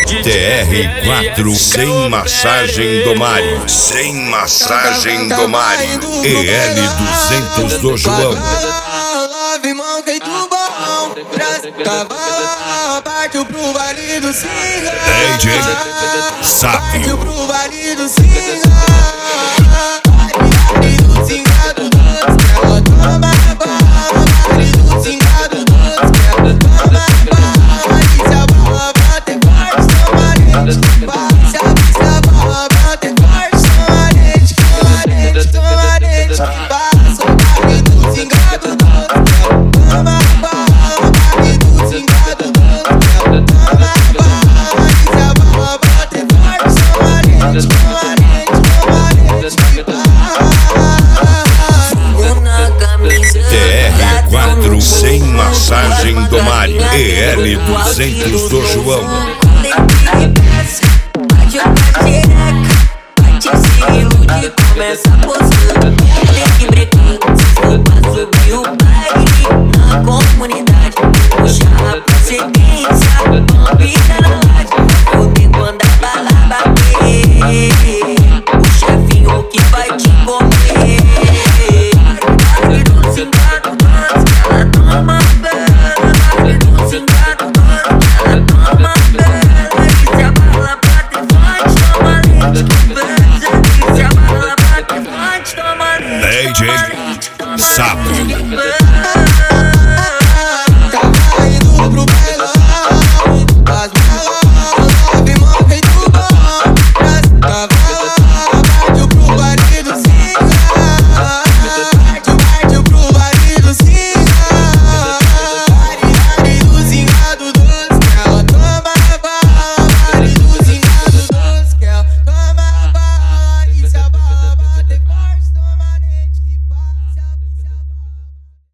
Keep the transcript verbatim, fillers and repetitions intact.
T R quatro sem massagem do Mário, sem massagem do Mário, E L duzentos do João. Partiu pro vale do Singa, D J Sábio. partiu pro vale do Singa, vale do Singa do doce, que ela toma bala, vale do Singa do doce, que ela toma bala. E se a bala bater forte, chama a gente que bala. Se a bala bater forte, chama a gente, chama a gente, chama a gente que bala. Sou vale do Singa do doce, que ela toma bala, vale do Singa do doce, que ela toma bala. E se a bala bater forte, chama a gente, chama a gente, chama a gente que bala. T R quatro sem massagem do Mário, E L duzentos do João. Bate a xereca, bate esse ilude, começa a posar.